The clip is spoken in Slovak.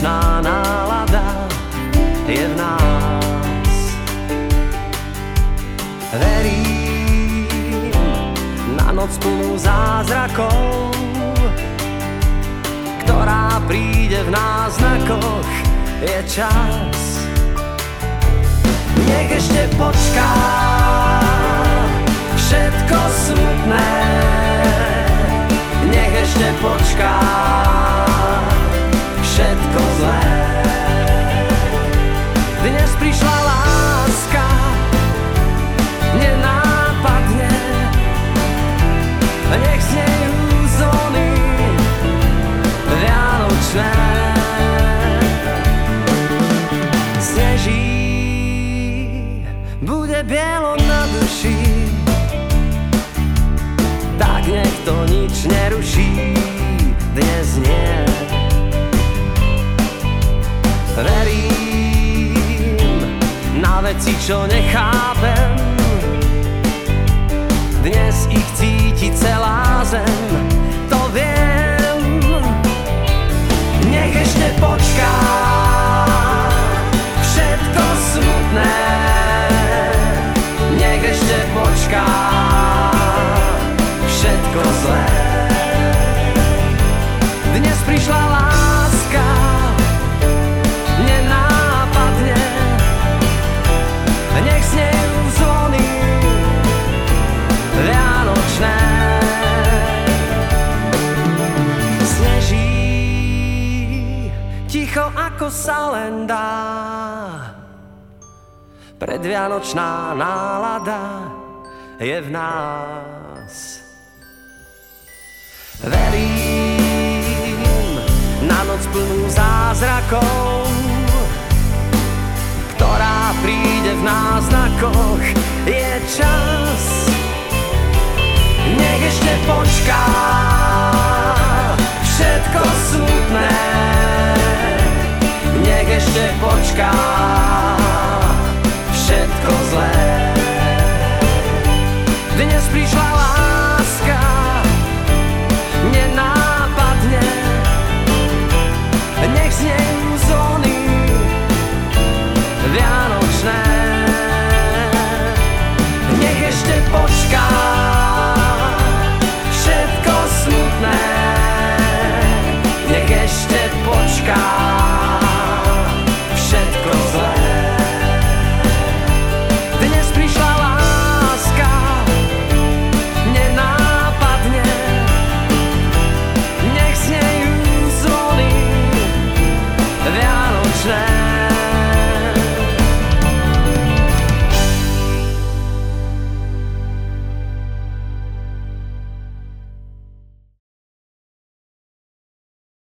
Predvianočná nálada je v nás. Verím na noc plnú zázrakov, ktorá príde v náznakoch, je čas. Nech ešte počká všetko smutné, nech ešte počká všetko zlé. Dnes prišla láska, nenápadne, nech znejú zvony vianočné. Sneží, bude bielo na duši, tak nech to nič neruší, dnes nie. Verím na veci, čo nechápem, dnes ich cíti celá zem, to viem. Nech ešte počká všetko smutné, nech ešte počká všetko zlé. Dnes prišla láska, nenápadne, nech znejú zvony vianočné. Sneží ticho ako sa len dá, predvianočná nálada je v nás. Verím na noc plnú zázrakov, ktorá príde v náznakoch, je čas. Nech ešte počká všetko smutné,